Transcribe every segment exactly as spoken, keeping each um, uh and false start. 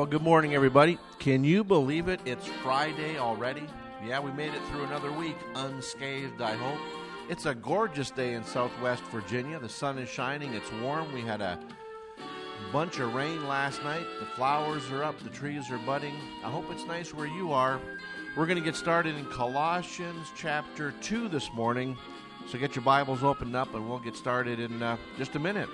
Well, good morning, everybody. Can you believe it? It's Friday already. Yeah, we made it through another week unscathed, I hope. It's a gorgeous day in Southwest Virginia. The sun is shining. It's warm. We had a bunch of rain last night. The flowers are up. The trees are budding. I hope it's nice where you are. We're going to get started in Colossians chapter two this morning. So get your Bibles opened up, and we'll get started in uh, just a minute.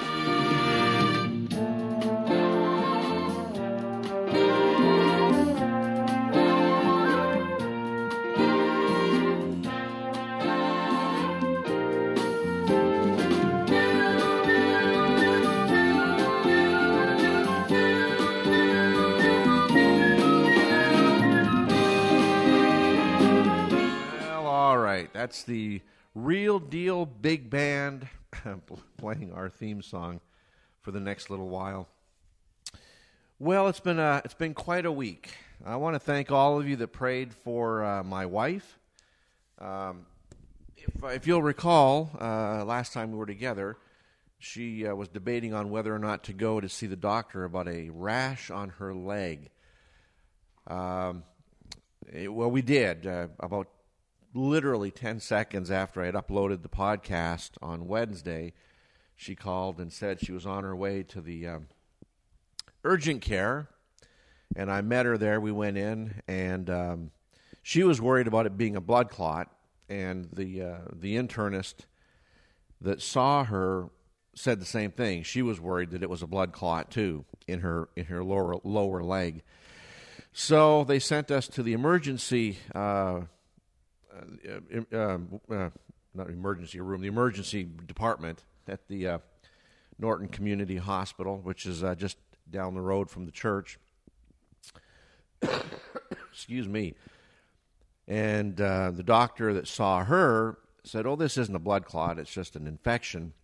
That's the Real Deal Big Band playing our theme song for the next little while. Well, it's been a, it's been quite a week. I want to thank all of you that prayed for uh, my wife. Um, if, if you'll recall, uh, last time we were together, she uh, was debating on whether or not to go to see the doctor about a rash on her leg. Um, it, well, we did uh, about. Literally ten seconds after I had uploaded the podcast on Wednesday, she called and said she was on her way to the um, urgent care, and I met her there. We went in, and um, she was worried about it being a blood clot, and the uh, the internist that saw her said the same thing. She was worried that it was a blood clot too in her in her lower lower leg. So they sent us to the emergency. Uh, Uh, uh, uh, not emergency room, the emergency department at the uh, Norton Community Hospital, which is uh, just down the road from the church. Excuse me. And uh, the doctor that saw her said, oh, this isn't a blood clot, it's just an infection.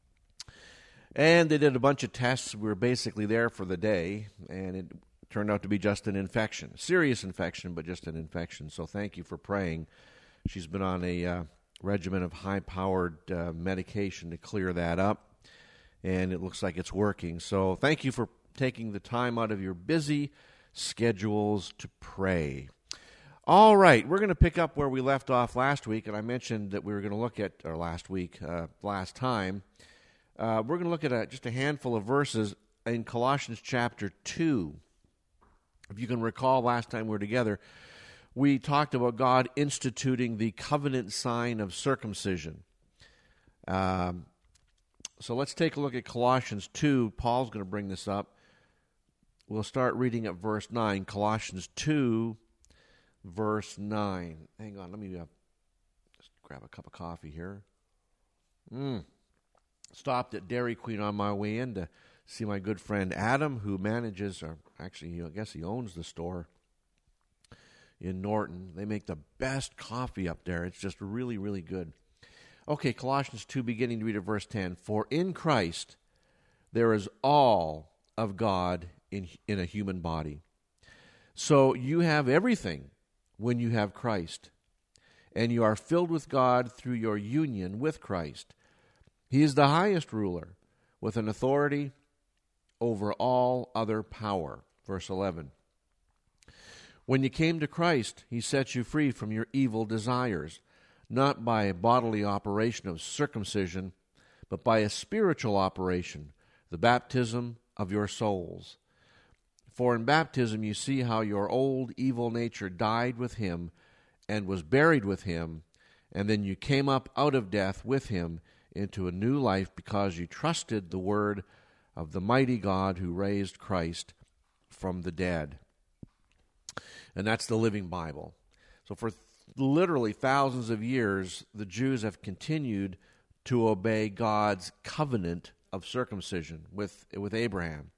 And they did a bunch of tests. We were basically there for the day, and it turned out to be just an infection. Serious infection, but just an infection. So thank you for praying. She's been on a uh, regimen of high-powered uh, medication to clear that up, and it looks like it's working. So thank you for taking the time out of your busy schedules to pray. All right, we're going to pick up where we left off last week, and I mentioned that we were going to look at, or last week, uh, last time, uh, we're going to look at a, just a handful of verses in Colossians chapter two. If you can recall, last time we were together, we talked about God instituting the covenant sign of circumcision. Um, so let's take a look at Colossians two. Paul's going to bring this up. We'll start reading at verse nine. Colossians two, verse nine. Hang on, let me uh, just grab a cup of coffee here. Mm. Stopped at Dairy Queen on my way in to see my good friend Adam, who manages, or actually, I guess he owns the store in Norton. They make the best coffee up there. It's just really, really good. Okay, Colossians two, beginning to read at verse ten. For in Christ there is all of God in, in a human body. So you have everything when you have Christ, and you are filled with God through your union with Christ. He is the highest ruler, with an authority over all other power. Verse eleven. When you came to Christ, he set you free from your evil desires, not by a bodily operation of circumcision, but by a spiritual operation, the baptism of your souls. For in baptism you see how your old evil nature died with him and was buried with him, and then you came up out of death with him into a new life because you trusted the word of the mighty God who raised Christ from the dead. And that's the Living Bible. So for th- literally thousands of years, the Jews have continued to obey God's covenant of circumcision with, with Abraham.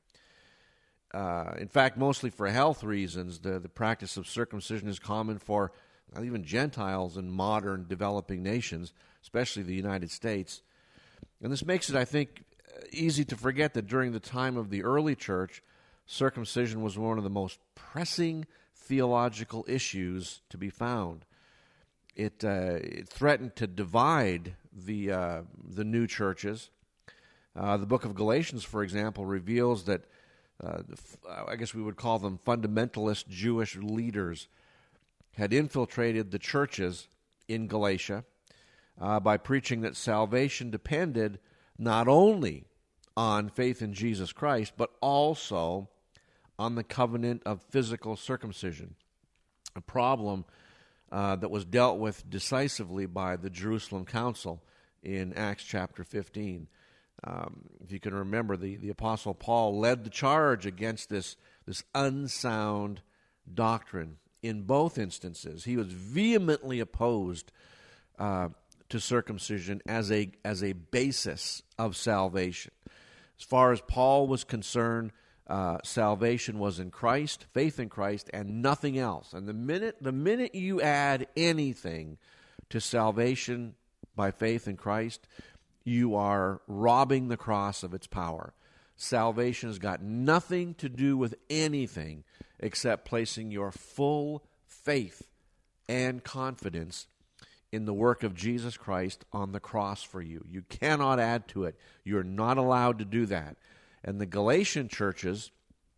Uh, in fact, mostly for health reasons, the, the practice of circumcision is common for even Gentiles in modern developing nations, especially the United States. And this makes it, I think, easy to forget that during the time of the early church, circumcision was one of the most pressing theological issues to be found. It, uh, it threatened to divide the uh, the new churches. Uh, the book of Galatians, for example, reveals that uh, I guess we would call them fundamentalist Jewish leaders, had infiltrated the churches in Galatia uh, by preaching that salvation depended not only on faith in Jesus Christ, but also on the covenant of physical circumcision, a problem uh, that was dealt with decisively by the Jerusalem Council in Acts chapter fifteen. Um, if you can remember, the, the Apostle Paul led the charge against this, this unsound doctrine in both instances. He was vehemently opposed uh, to circumcision as a, as a basis of salvation. As far as Paul was concerned, uh, salvation was in Christ, faith in Christ, and nothing else. And the minute, the minute you add anything to salvation by faith in Christ, you are robbing the cross of its power. Salvation has got nothing to do with anything except placing your full faith and confidence in the work of Jesus Christ on the cross for you. You cannot add to it. You're not allowed to do that. And the Galatian churches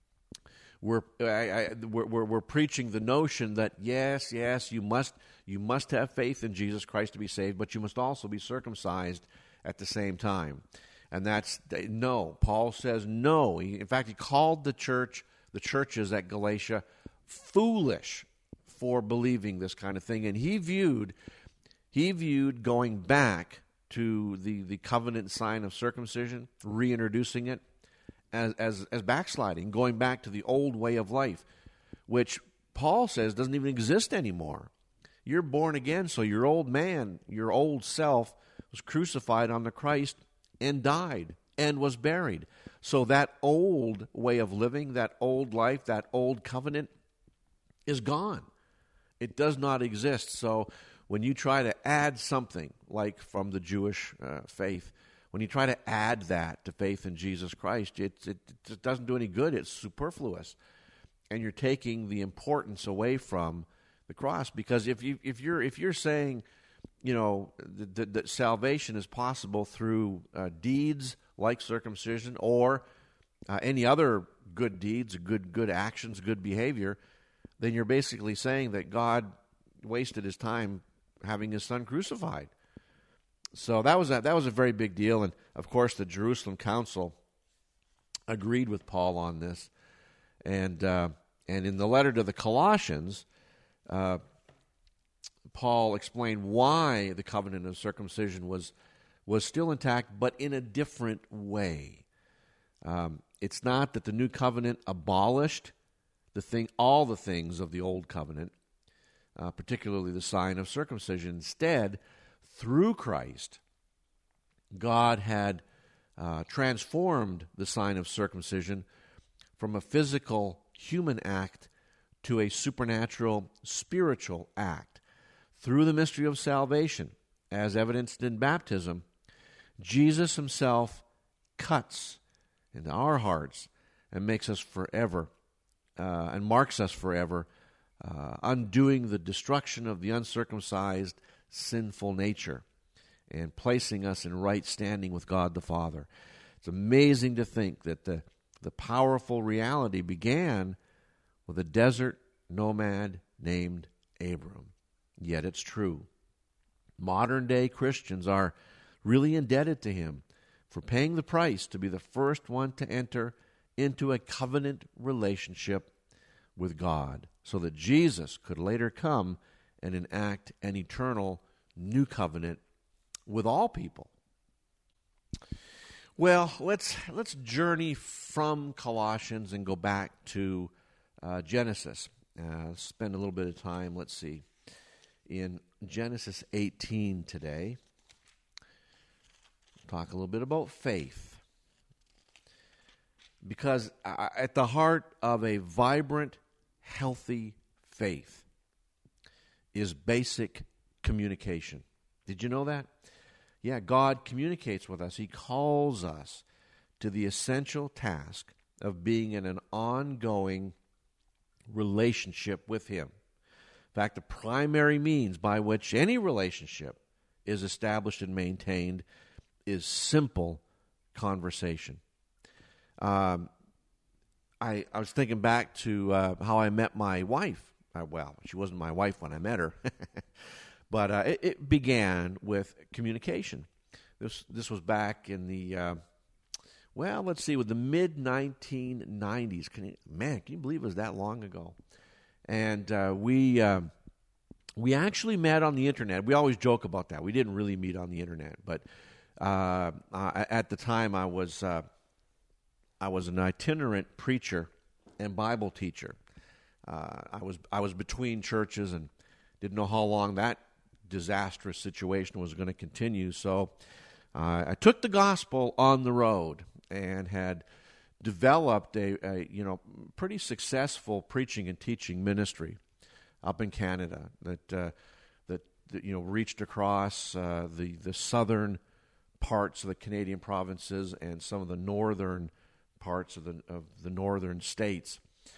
were, I, I, were, were preaching the notion that yes, yes, you must, you must have faith in Jesus Christ to be saved, but you must also be circumcised at the same time. And that's, no. Paul says no. He, in fact, he called the church, the churches at Galatia, foolish for believing this kind of thing. And he viewed, he viewed going back to the, the covenant sign of circumcision, reintroducing it, as, as, as backsliding, going back to the old way of life, which Paul says doesn't even exist anymore. You're born again, so your old man, your old self, was crucified on the Christ and died and was buried. So that old way of living, that old life, that old covenant is gone. It does not exist. So when you try to add something, like from the Jewish uh, faith, when you try to add that to faith in Jesus Christ, it, it, it doesn't do any good. It's superfluous. And you're taking the importance away from the cross. Because if, you, if, you're, if you're saying, you know, that, that salvation is possible through uh, deeds like circumcision or uh, any other good deeds, good good actions, good behavior, then you're basically saying that God wasted his time having his son crucified. So that was a, that was a very big deal. And, of course, the Jerusalem Council agreed with Paul on this. And, uh, and in the letter to the Colossians, uh, Paul explained why the covenant of circumcision was was still intact, but in a different way. Um, it's not that the new covenant abolished the thing, all the things of the old covenant, uh, particularly the sign of circumcision. Instead, through Christ, God had uh, transformed the sign of circumcision from a physical human act to a supernatural spiritual act. Through the mystery of salvation, as evidenced in baptism, Jesus himself cuts into our hearts and makes us forever, uh, and marks us forever, uh, undoing the destruction of the uncircumcised, sinful nature and placing us in right standing with God the Father. It's amazing to think that the, the powerful reality began with a desert nomad named Abram. Yet it's true. Modern-day Christians are really indebted to him for paying the price to be the first one to enter into a covenant relationship with God, so that Jesus could later come and enact an eternal new covenant with all people. Well, let's let's journey from Colossians and go back to uh, Genesis. Uh, spend a little bit of time, let's see, in Genesis eighteen today. Talk a little bit about faith. Because at the heart of a vibrant, healthy faith is basic communication. Did you know that? Yeah, God communicates with us. He calls us to the essential task of being in an ongoing relationship with him. In fact, the primary means by which any relationship is established and maintained is simple conversation. Um, I, I was thinking back to uh, how I met my wife. Uh, well, she wasn't my wife when I met her, but uh, it, it began with communication. This this was back in the uh, well, let's see, with the mid nineteen nineties. Can you, man, can you believe it was that long ago? And uh, we uh, we actually met on the internet. We always joke about that. We didn't really meet on the internet, but uh, uh, at the time I was uh, I was an itinerant preacher and Bible teacher. Uh, I was I was between churches and didn't know how long that disastrous situation was going to continue. So uh, I took the gospel on the road and had developed a, a you know pretty successful preaching and teaching ministry up in Canada that uh, that, that you know reached across uh, the the southern parts of the Canadian provinces and some of the northern parts of the of the northern states.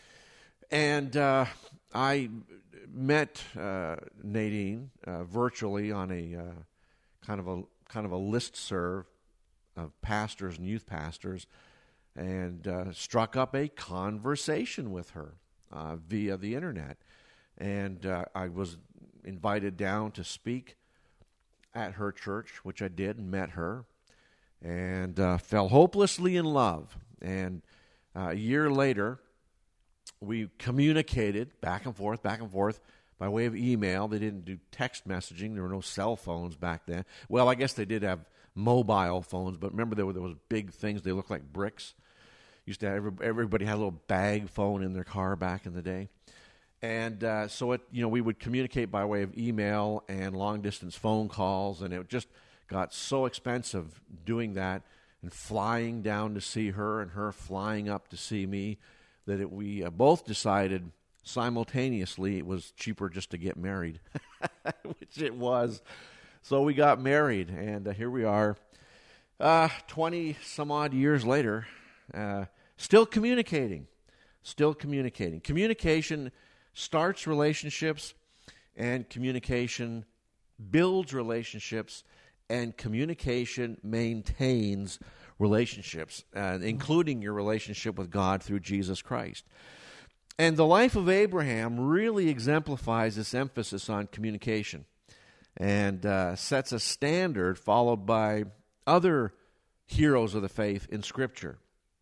And uh, I met uh, Nadine uh, virtually on a uh, kind of a kind of a listserv of pastors and youth pastors, and uh, struck up a conversation with her uh, via the internet. And uh, I was invited down to speak at her church, which I did, and met her, and uh, fell hopelessly in love. And uh, a year later, we communicated back and forth, back and forth by way of email. They didn't do text messaging. There were no cell phones back then. Well, I guess they did have mobile phones, but remember there were those big things. They looked like bricks. Used to have every, everybody had a little bag phone in their car back in the day. And uh, so it, you know, we would communicate by way of email and long distance phone calls, and it just got so expensive doing that and flying down to see her and her flying up to see me, that it, we uh, both decided simultaneously it was cheaper just to get married, which it was. So we got married, and uh, here we are, uh, twenty some odd years later, uh, still communicating, still communicating. Communication starts relationships, and communication builds relationships, and communication maintains relationships, uh, including your relationship with God through Jesus Christ. And the life of Abraham really exemplifies this emphasis on communication and uh, sets a standard followed by other heroes of the faith in Scripture.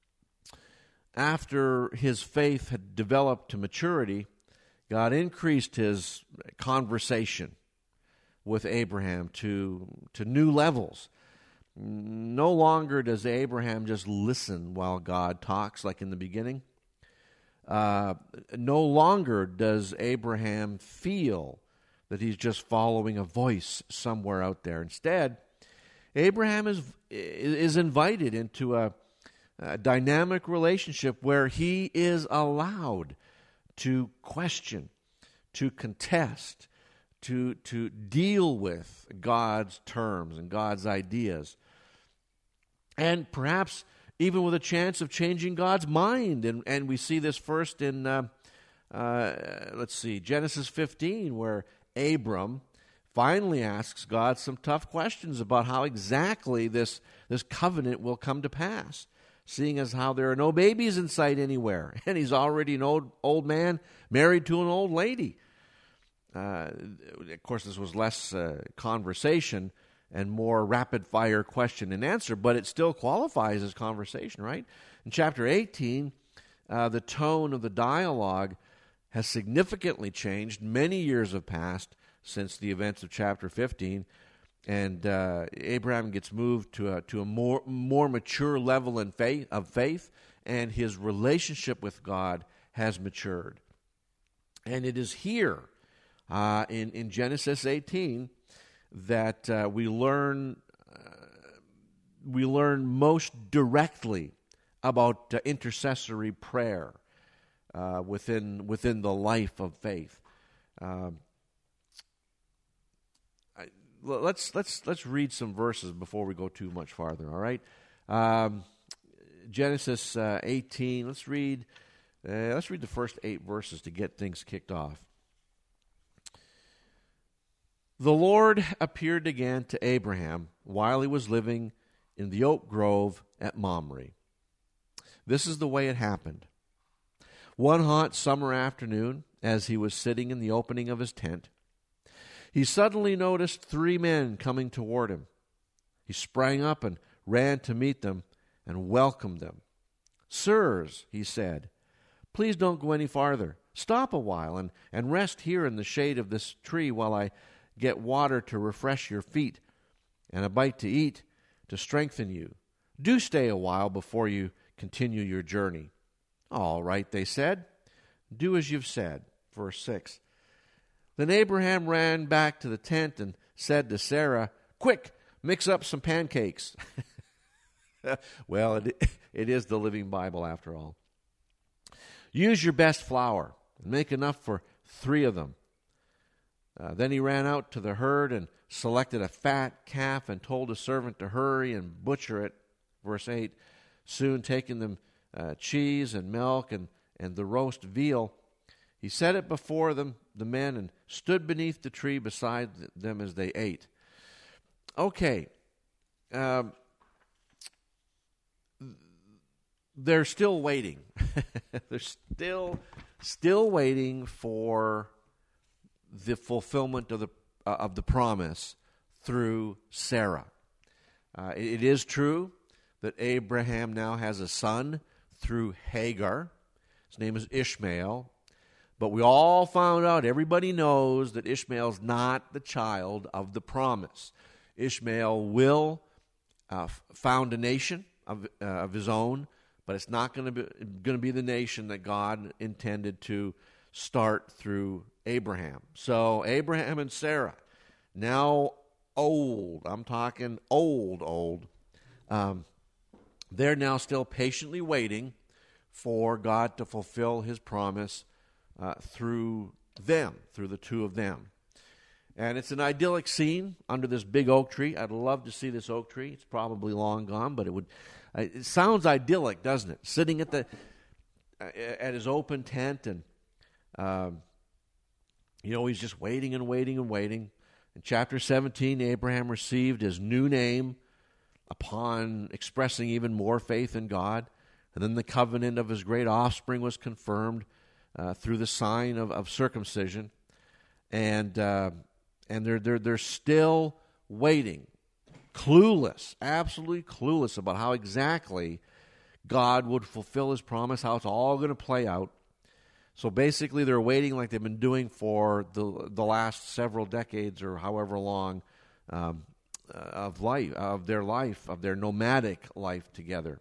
After his faith had developed to maturity, God increased his conversation with Abraham to, to new levels. No longer does Abraham just listen while God talks like in the beginning. Uh, no longer does Abraham feel that he's just following a voice somewhere out there. Instead, Abraham is is invited into a, a dynamic relationship where he is allowed to question, to contest, to to deal with God's terms and God's ideas, and perhaps even with a chance of changing God's mind. And and we see this first in, uh, uh, let's see, Genesis fifteen, where Abram finally asks God some tough questions about how exactly this, this covenant will come to pass, seeing as how there are no babies in sight anywhere, and he's already an old, old man married to an old lady. Uh, of course, this was less uh, conversation and more rapid-fire question and answer, but it still qualifies as conversation, right? In chapter eighteen, uh, the tone of the dialogue has significantly changed. Many years have passed since the events of chapter fifteen, and uh, Abraham gets moved to a to a more more mature level in faith of faith, and his relationship with God has matured. And it is here uh, in in Genesis eighteen that uh, we learn uh, we learn most directly about uh, intercessory prayer uh, within within the life of faith. Um, I, let's let's let's read some verses before we go too much farther. All right, um, Genesis uh, eighteen. Let's read. Uh, let's read the first eight verses to get things kicked off. The Lord appeared again to Abraham while he was living in the oak grove at Mamre. This is the way it happened. One hot summer afternoon, as he was sitting in the opening of his tent, he suddenly noticed three men coming toward him. He sprang up and ran to meet them and welcomed them. "Sirs," he said, "please don't go any farther. Stop a while and, and rest here in the shade of this tree while I get water to refresh your feet and a bite to eat to strengthen you. Do stay a while before you continue your journey." "All right," they said. "Do as you've said." Verse six. Then Abraham ran back to the tent and said to Sarah, "Quick, mix up some pancakes." Well, it, it is the Living Bible after all. "Use your best flour and make enough for three of them." Uh, then he ran out to the herd and selected a fat calf and told a servant to hurry and butcher it. Verse eight, soon taking them uh, cheese and milk and, and the roast veal, he set it before them, the men, and stood beneath the tree beside them as they ate. Okay. Um, they're still waiting. They're still still waiting for the fulfillment of the uh, of the promise through Sarah. Uh, it, it is true that Abraham now has a son through Hagar. His name is Ishmael. But we all found out, everybody knows that Ishmael's not the child of the promise. Ishmael will uh, found a nation of, uh, of his own, but it's not going to be going to be the nation that God intended to start through Abraham. So Abraham and Sarah, now old, I'm talking old, old, um, they're now still patiently waiting for God to fulfill his promise uh, through them, through the two of them. And it's an idyllic scene under this big oak tree. I'd love to see this oak tree. It's probably long gone, but it would. Uh, it sounds idyllic, doesn't it? Sitting at the uh, at his open tent, and um, you know he's just waiting and waiting and waiting. In chapter seventeen, Abraham received his new name upon expressing even more faith in God, and then the covenant of his great offspring was confirmed uh, through the sign of, of circumcision, and. Uh, And they're, they're, they're still waiting, clueless, absolutely clueless about how exactly God would fulfill his promise, how it's all going to play out. So basically they're waiting like they've been doing for the the last several decades or however long um, of life, of their life, of their nomadic life together.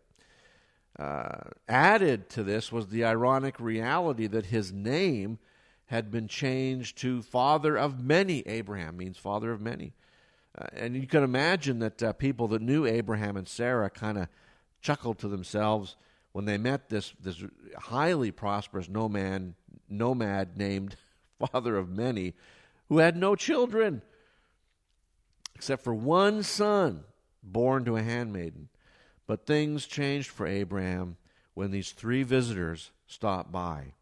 Uh, added to this was the ironic reality that his name had been changed to Father of Many. Abraham means Father of Many. Uh, and you can imagine that uh, people that knew Abraham and Sarah kind of chuckled to themselves when they met this, this highly prosperous nomad, nomad named Father of Many, who had no children, except for one son born to a handmaiden. But things changed for Abraham when these three visitors stopped by.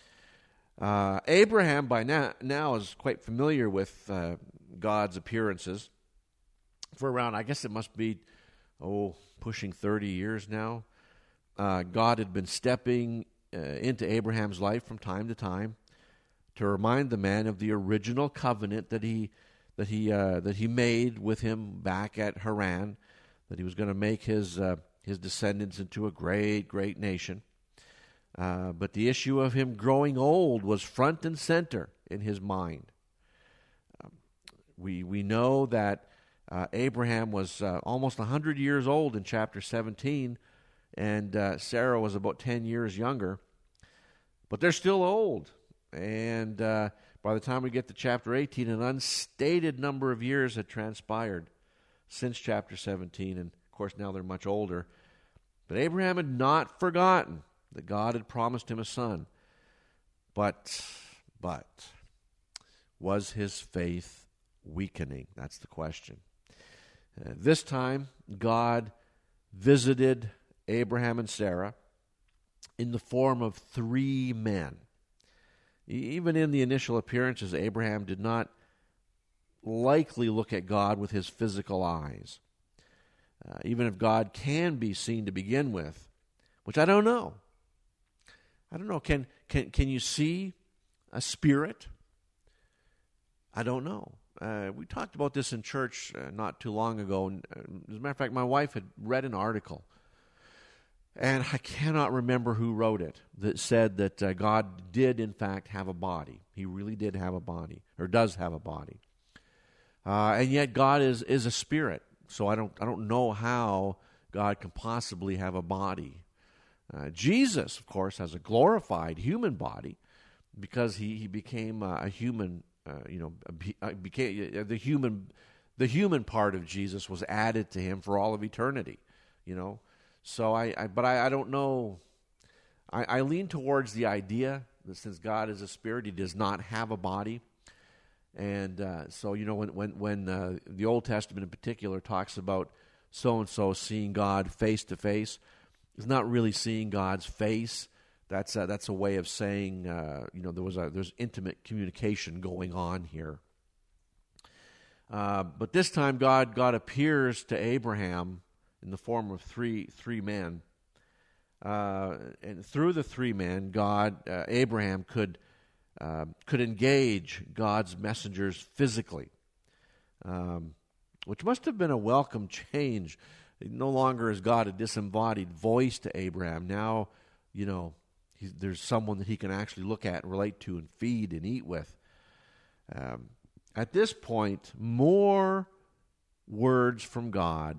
Uh, Abraham by now, now is quite familiar with uh, God's appearances. For around, I guess it must be, oh, pushing thirty years now. Uh, God had been stepping uh, into Abraham's life from time to time to remind the man of the original covenant that he that he uh, that he made with him back at Haran, that he was going to make his uh, his descendants into a great, great nation. Uh, but the issue of him growing old was front and center in his mind. Um, we we know that uh, Abraham was uh, almost one hundred years old in chapter seventeen, and uh, Sarah was about ten years younger. But they're still old. And uh, by the time we get to chapter eighteen, an unstated number of years had transpired since chapter seventeen. And, of course, now they're much older. But Abraham had not forgotten that God had promised him a son. But, but, was his faith weakening? That's the question. Uh, this time, God visited Abraham and Sarah in the form of three men. Even in the initial appearances, Abraham did not likely look at God with his physical eyes. Uh, even if God can be seen to begin with, which I don't know. I don't know. Can can, can you see a spirit? I don't know. Uh, we talked about this in church uh, not too long ago. And, uh, as a matter of fact, my wife had read an article, and I cannot remember who wrote it, that said that uh, God did, in fact, have a body. He really did have a body, or does have a body. Uh, and yet God is, is a spirit, so I don't, I don't know how God can possibly have a body. Uh, Jesus, of course, has a glorified human body because he, he became uh, a human. Uh, you know, uh, became uh, the human. The human part of Jesus was added to him for all of eternity. You know, so I. I but I, I don't know. I, I lean towards the idea that since God is a spirit, he does not have a body, and uh, so you know when when when uh, the Old Testament in particular talks about so and so seeing God face to face, it's not really seeing God's face. That's a, that's a way of saying, uh, you know, there was a there's intimate communication going on here. Uh, but this time, God God appears to Abraham in the form of three three men, uh, and through the three men, God uh, Abraham could uh, could engage God's messengers physically, um, which must have been a welcome change. No longer is God a disembodied voice to Abraham. Now, you know. He's, there's someone that he can actually look at and relate to and feed and eat with. Um, at this point, more words from God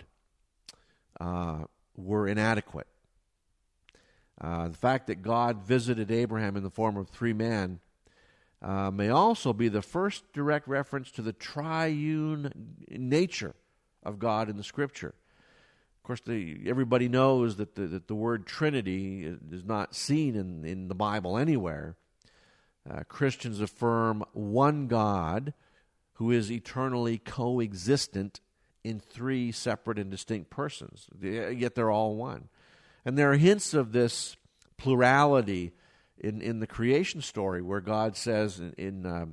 uh, were inadequate. Uh, the fact that God visited Abraham in the form of three men uh, may also be the first direct reference to the triune nature of God in the Scripture. Of course, the, everybody knows that the, that the word Trinity is not seen in, in the Bible anywhere. Uh, Christians affirm one God who is eternally coexistent in three separate and distinct persons, yet they're all one. And there are hints of this plurality in, in the creation story where God says in, in um,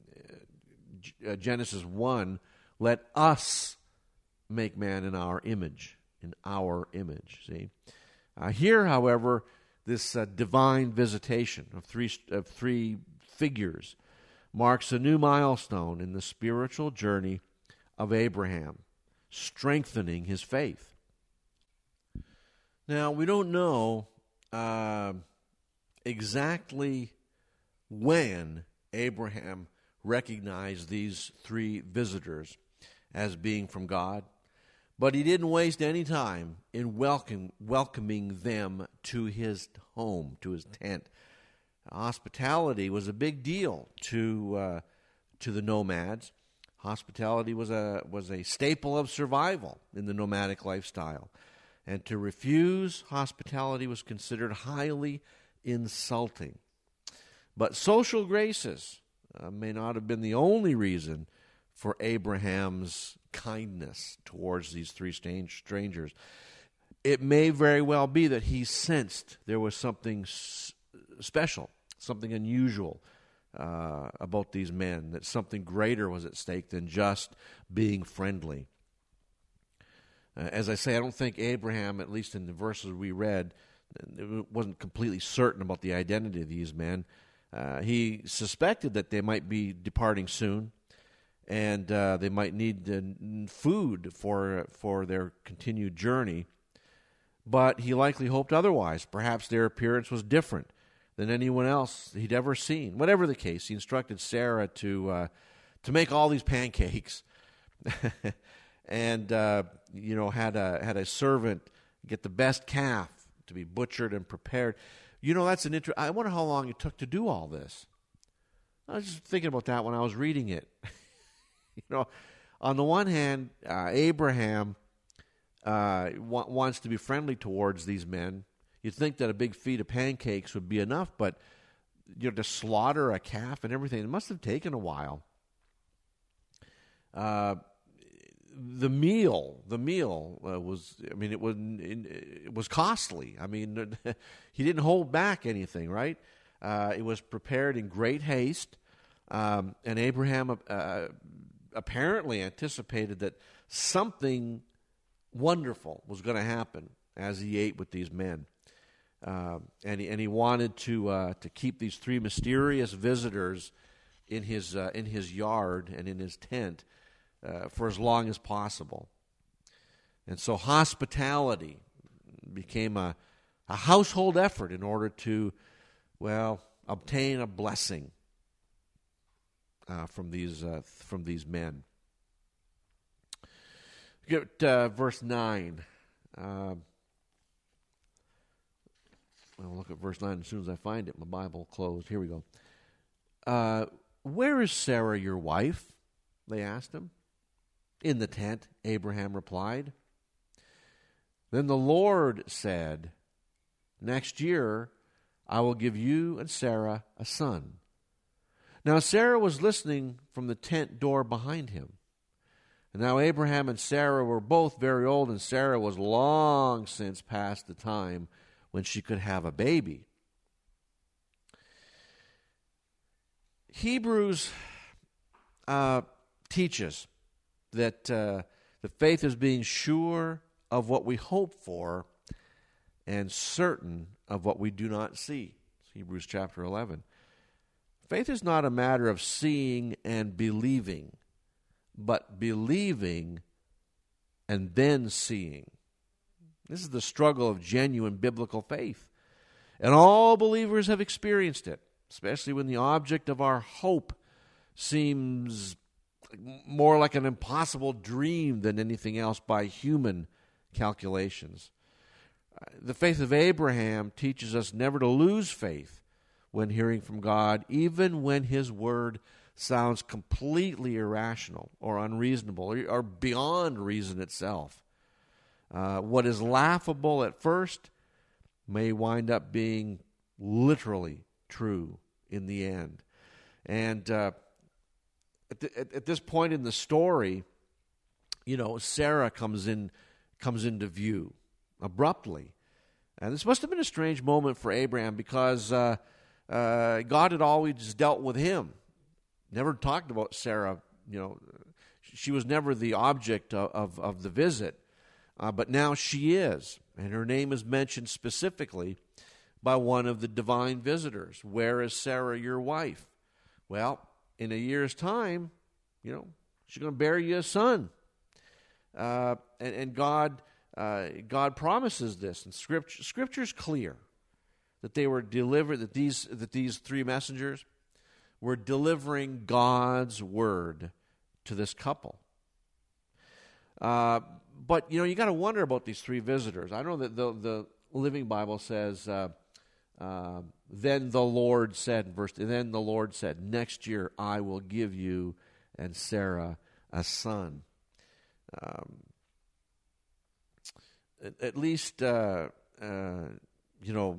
Genesis one, let us make man in our image. In our image, see. Uh, here, however, this uh, divine visitation of three of three figures marks a new milestone in the spiritual journey of Abraham, strengthening his faith. Now, we don't know uh, exactly when Abraham recognized these three visitors as being from God. But he didn't waste any time in welcome, welcoming them to his home, to his tent. Hospitality was a big deal to uh, to the nomads. Hospitality was a was a staple of survival in the nomadic lifestyle, and to refuse hospitality was considered highly insulting. But social graces uh, may not have been the only reason for Abraham's kindness towards these three strangers. It may very well be that he sensed there was something s- special, something unusual uh, about these men, that something greater was at stake than just being friendly. Uh, as I say, I don't think Abraham, at least in the verses we read, wasn't completely certain about the identity of these men. Uh, he suspected that they might be departing soon, and uh, they might need uh, food for for their continued journey. But he likely hoped otherwise. Perhaps their appearance was different than anyone else he'd ever seen. Whatever the case, he instructed Sarah to uh, to make all these pancakes, and uh, you know had a had a servant get the best calf to be butchered and prepared. You know, that's an inter- I wonder how long it took to do all this. I was just thinking about that when I was reading it. You know, on the one hand, uh, Abraham uh, wa- wants to be friendly towards these men. You'd think that a big feed of pancakes would be enough, but you know, to slaughter a calf and everything, it must have taken a while. Uh, the meal, the meal uh, was, I mean, it was it was costly. I mean, he didn't hold back anything, right? Uh, it was prepared in great haste, um, and Abraham uh, apparently anticipated that something wonderful was going to happen as he ate with these men. uh, and he, and he wanted to uh, to keep these three mysterious visitors in his uh, in his yard and in his tent uh, for as long as possible. And so hospitality became a, a household effort in order to, well, obtain a blessing uh, from these uh, from these men. Get uh, verse nine. Uh, I'll look at verse nine as soon as I find it. My Bible closed. Here we go. Uh, where is Sarah, your wife? They asked him. In the tent, Abraham replied. Then the Lord said, next year I will give you and Sarah a son. Now Sarah was listening from the tent door behind him. And now Abraham and Sarah were both very old, and Sarah was long since past the time when she could have a baby. Hebrews uh, teaches that uh, the faith is being sure of what we hope for and certain of what we do not see. It's Hebrews chapter eleven. Faith is not a matter of seeing and believing, but believing and then seeing. This is the struggle of genuine biblical faith. And all believers have experienced it, especially when the object of our hope seems more like an impossible dream than anything else by human calculations. The faith of Abraham teaches us never to lose faith when hearing from God, even when his word sounds completely irrational or unreasonable or, or beyond reason itself. Uh, what is laughable at first may wind up being literally true in the end. And uh, at, the, at, at this point in the story, you know, Sarah comes in comes into view abruptly. And this must have been a strange moment for Abraham because uh, uh, God had always dealt with him. Never talked about Sarah, you know. She was never the object of, of, of the visit. Uh, but now she is. And her name is mentioned specifically by one of the divine visitors. Where is Sarah, your wife? Well, in a year's time, you know, she's going to bear you a son. Uh, and, and God uh, God promises this. And Scripture Scripture's clear that they were delivered, that these that these three messengers were delivering God's word to this couple. Uh, but, you know, you got to wonder about these three visitors. I know that the, the Living Bible says, uh, uh, then the Lord said, verse, then the Lord said, next year I will give you and Sarah a son. Um, at, at least, uh, uh, you know,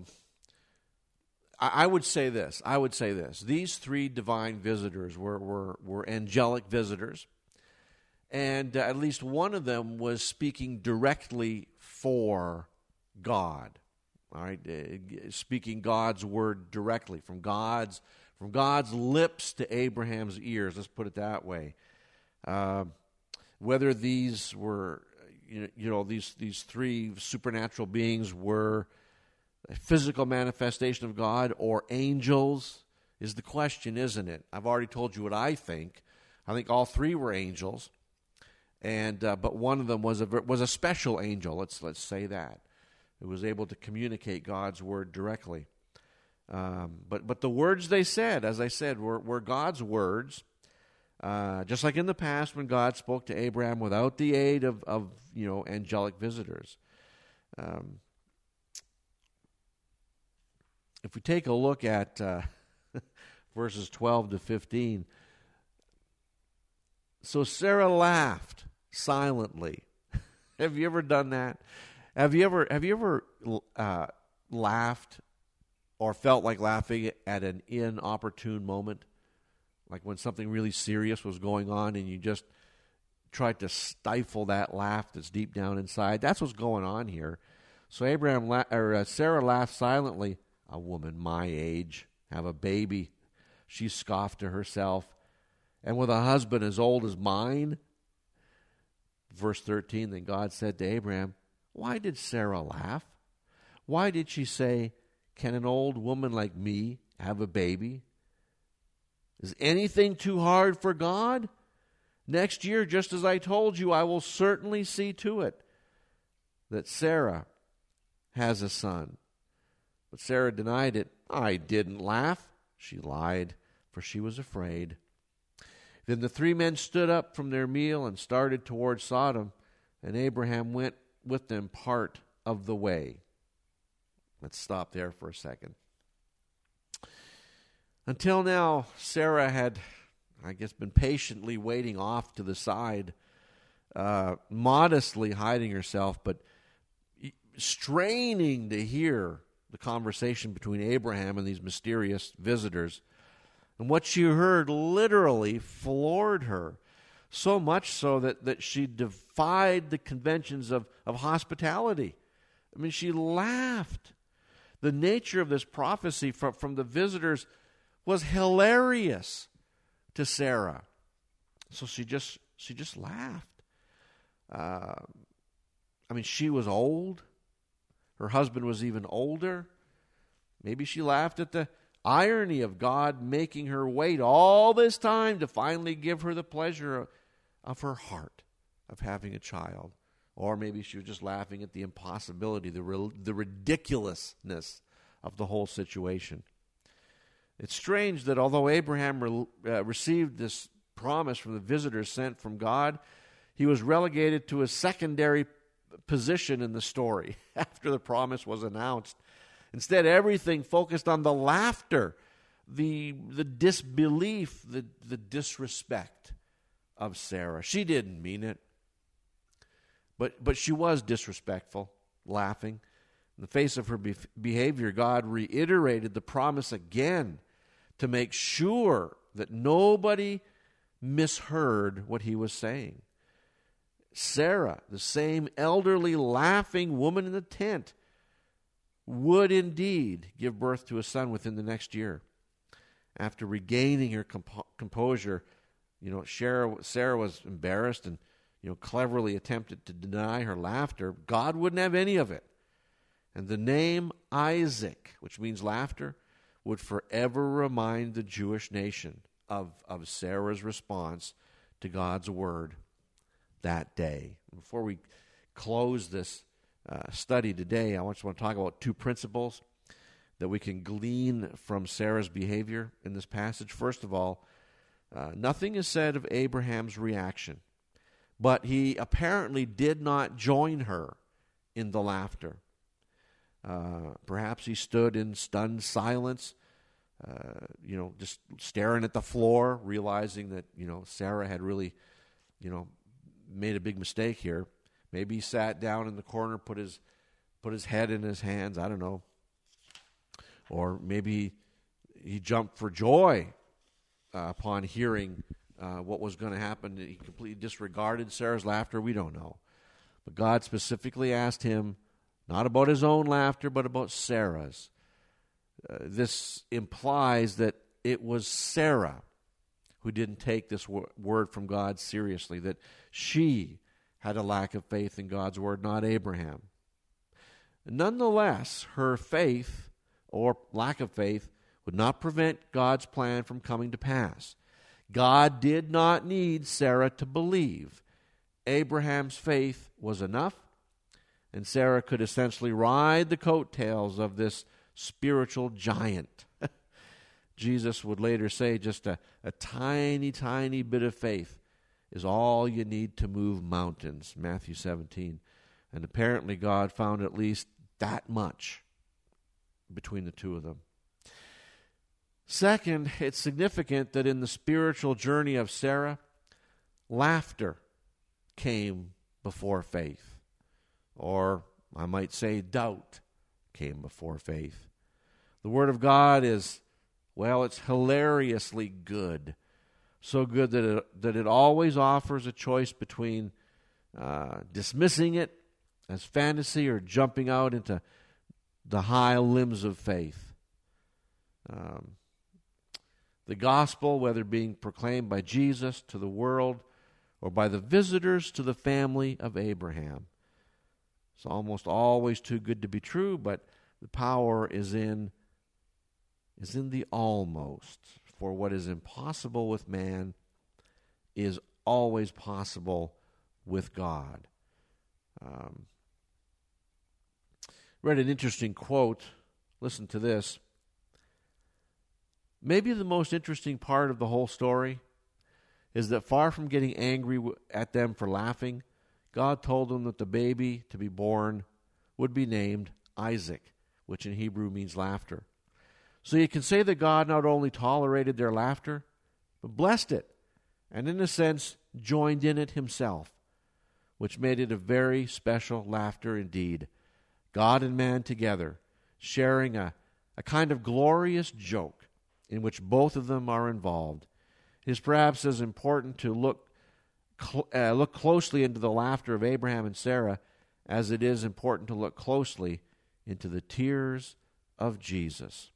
I would say this. I would say this. These three divine visitors were were, were angelic visitors, and uh, at least one of them was speaking directly for God. All right, uh, speaking God's word directly from God's from God's lips to Abraham's ears. Let's put it that way. Uh, whether these were, you know, you know, these these three supernatural beings were a physical manifestation of God or angels is the question, isn't it? I've already told you what I think. I think all three were angels, and uh, but one of them was a was a special angel. Let's let's say that it was able to communicate God's word directly. Um, but but the words they said, as I said, were were God's words. Uh, just like in the past when God spoke to Abraham without the aid of of you know angelic visitors. Um, If we take a look at uh, verses twelve to fifteen, so Sarah laughed silently. Have you ever done that? Have you ever have you ever uh, laughed or felt like laughing at an inopportune moment, like when something really serious was going on and you just tried to stifle that laugh that's deep down inside? That's what's going on here. So Abraham la- or uh, Sarah laughed silently. A woman my age, have a baby, she scoffed to herself, and with a husband as old as mine. Verse thirteen, then God said to Abraham, why did Sarah laugh? Why did she say, "Can an old woman like me have a baby? Is anything too hard for God? Next year, just as I told you, I will certainly see to it that Sarah has a son." But Sarah denied it. "I didn't laugh." She lied, for she was afraid. Then the three men stood up from their meal and started toward Sodom, and Abraham went with them part of the way. Let's stop there for a second. Until now, Sarah had, I guess, been patiently waiting off to the side, uh, modestly hiding herself, but straining to hear the conversation between Abraham and these mysterious visitors. And what she heard literally floored her, so much so that, that she defied the conventions of, of hospitality. I mean, she laughed. The nature of this prophecy from, from the visitors was hilarious to Sarah. So she just she just laughed. Uh, I mean, she was old. Her husband was even older. Maybe she laughed at the irony of God making her wait all this time to finally give her the pleasure of, of her heart of having a child. Or maybe she was just laughing at the impossibility, the, the ridiculousness of the whole situation. It's strange that although Abraham re, uh, received this promise from the visitors sent from God, he was relegated to a secondary position in the story after the promise was announced. Instead, everything focused on the laughter, the, the disbelief, the, the disrespect of Sarah. She didn't mean it. But but she was disrespectful, laughing. In the face of her be- behavior, God reiterated the promise again to make sure that nobody misheard what he was saying. Sarah, the same elderly, laughing woman in the tent, would indeed give birth to a son within the next year. After regaining her compo- composure, you know, Sarah, Sarah was embarrassed and you know, cleverly attempted to deny her laughter. God wouldn't have any of it. And the name Isaac, which means laughter, would forever remind the Jewish nation of, of Sarah's response to God's word that day. Before we close this uh, study today, I just want to talk about two principles that we can glean from Sarah's behavior in this passage. First of all, uh, nothing is said of Abraham's reaction. But he apparently did not join her in the laughter. Uh, perhaps he stood in stunned silence, uh, you know, just staring at the floor, realizing that, you know, Sarah had really, you know, made a big mistake here. Maybe he sat down in the corner, put his put his head in his hands, I don't know. Or maybe he jumped for joy uh, upon hearing Uh, what was going to happen. He completely disregarded Sarah's laughter. We don't know. But God specifically asked him not about his own laughter, but about Sarah's. Uh, this implies that it was Sarah who didn't take this wor- word from God seriously, that she had a lack of faith in God's word, not Abraham. Nonetheless, her faith, or lack of faith, would not prevent God's plan from coming to pass. God did not need Sarah to believe. Abraham's faith was enough, and Sarah could essentially ride the coattails of this spiritual giant. Jesus would later say just a, a tiny, tiny bit of faith is all you need to move mountains, Matthew seventeen. And apparently God found at least that much between the two of them. Second, it's significant that in the spiritual journey of Sarah, laughter came before faith. Or I might say doubt came before faith. The Word of God is, well, it's hilariously good. So good that it, that it always offers a choice between uh, dismissing it as fantasy or jumping out into the high limbs of faith. Um, The gospel, whether being proclaimed by Jesus to the world or by the visitors to the family of Abraham, it's almost always too good to be true, but The power is in is in the almost. For what is impossible with man is always possible with God. Um, read an interesting quote. Listen to this. Maybe the most interesting part of the whole story is that far from getting angry at them for laughing, God told them that the baby to be born would be named Isaac, which in Hebrew means laughter. So you can say that God not only tolerated their laughter, but blessed it, and in a sense joined in it himself, which made it a very special laughter indeed. God and man together, sharing a, a kind of glorious joke in which both of them are involved. It is perhaps as important to look cl- uh, look closely into the laughter of Abraham and Sarah as it is important to look closely into the tears of Jesus.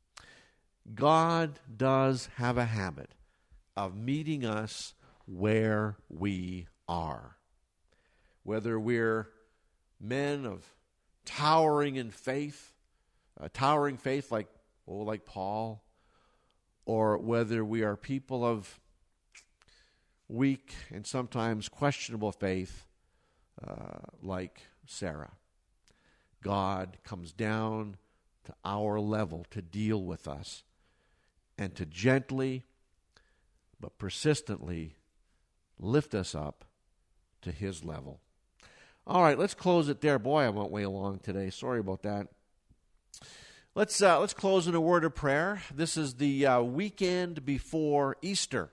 God does have a habit of meeting us where we are. Whether we're men of towering in faith, uh, towering faith like, oh, like Paul, or whether we are people of weak and sometimes questionable faith uh, like Sarah. God comes down to our level to deal with us and to gently but persistently lift us up to his level. All right, let's close it there. Boy, I went way long today. Sorry about that. Let's uh, let's close in a word of prayer. This is the uh, weekend before Easter,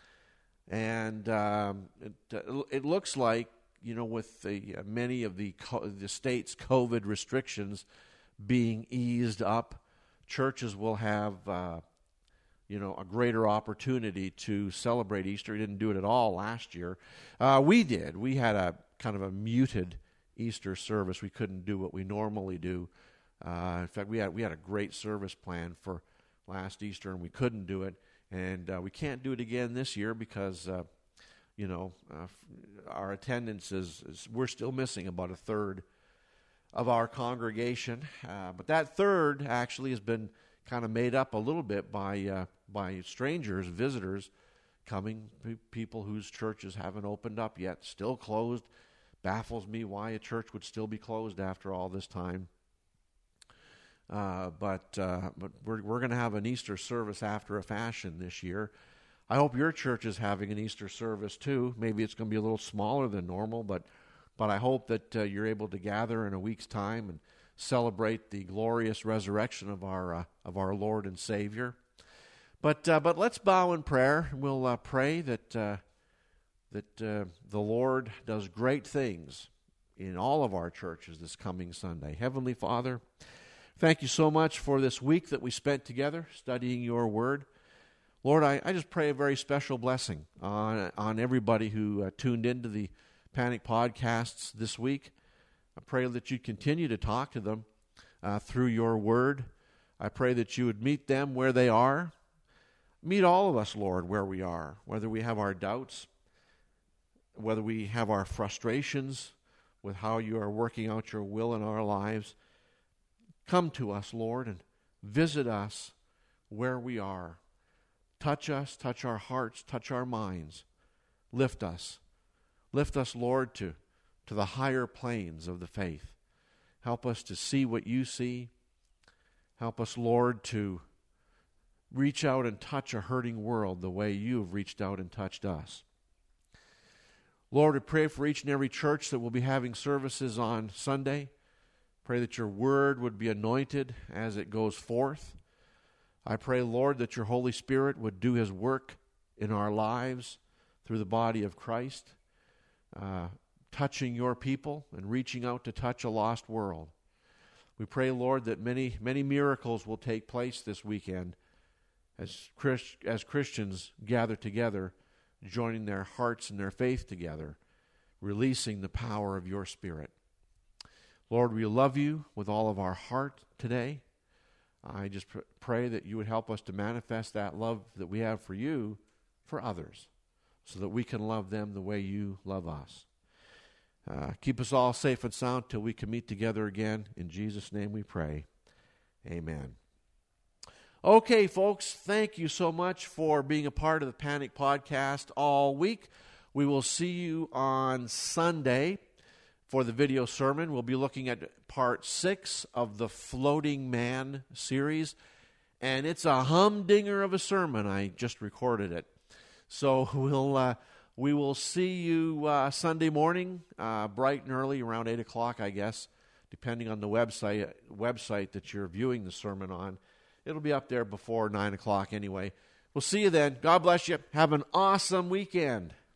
and um, it, uh, it looks like, you know, with the uh, many of the co- the state's COVID restrictions being eased up, churches will have uh, you know a greater opportunity to celebrate Easter. We didn't do it at all last year. Uh, we did. We had a kind of a muted Easter service. We couldn't do what we normally do. Uh, in fact, we had we had a great service planned for last Easter, and we couldn't do it, and uh, we can't do it again this year because, uh, you know, uh, our attendance is, is we're still missing about a third of our congregation. Uh, but that third actually has been kind of made up a little bit by uh, by strangers, visitors, coming, pe- people whose churches haven't opened up yet, still closed. Baffles me why a church would still be closed after all this time. Uh, but uh, but we're we're going to have an Easter service after a fashion this year. I hope your church is having an Easter service too. Maybe it's going to be a little smaller than normal, but but I hope that uh, you're able to gather in a week's time and celebrate the glorious resurrection of our uh, of our Lord and Savior. But uh, but let's bow in prayer. We'll uh, pray that uh, that uh, the Lord does great things in all of our churches this coming Sunday. Heavenly Father, thank you so much for this week that we spent together studying your word. Lord, I, I just pray a very special blessing on, on everybody who uh, tuned into the Panic podcasts this week. I pray that you continue to talk to them uh, through your word. I pray that you would meet them where they are. Meet all of us, Lord, where we are, whether we have our doubts, whether we have our frustrations with how you are working out your will in our lives. Come to us, Lord, and visit us where we are. Touch us, touch our hearts, touch our minds. Lift us. Lift us, Lord, to, to the higher planes of the faith. Help us to see what you see. Help us, Lord, to reach out and touch a hurting world the way you have reached out and touched us. Lord, we pray for each and every church that will be having services on Sunday. Pray that your word would be anointed as it goes forth. I pray, Lord, that your Holy Spirit would do his work in our lives through the body of Christ, uh, touching your people and reaching out to touch a lost world. We pray, Lord, that many, many miracles will take place this weekend as Christ, as Christians gather together, joining their hearts and their faith together, releasing the power of your Spirit. Lord, we love you with all of our heart today. I just pr- pray that you would help us to manifest that love that we have for you for others, so that we can love them the way you love us. Uh, keep us all safe and sound till we can meet together again. In Jesus' name we pray. Amen. Okay, folks, thank you so much for being a part of the Panic Podcast all week. We will see you on Sunday for the video sermon. We'll be looking at part six of the Floating Man series, and it's a humdinger of a sermon. I just recorded it. So we'll uh, we will see you uh, Sunday morning, uh, bright and early, around eight o'clock, I guess, depending on the website website that you're viewing the sermon on. It'll be up there before nine o'clock anyway. We'll see you then. God bless you. Have an awesome weekend.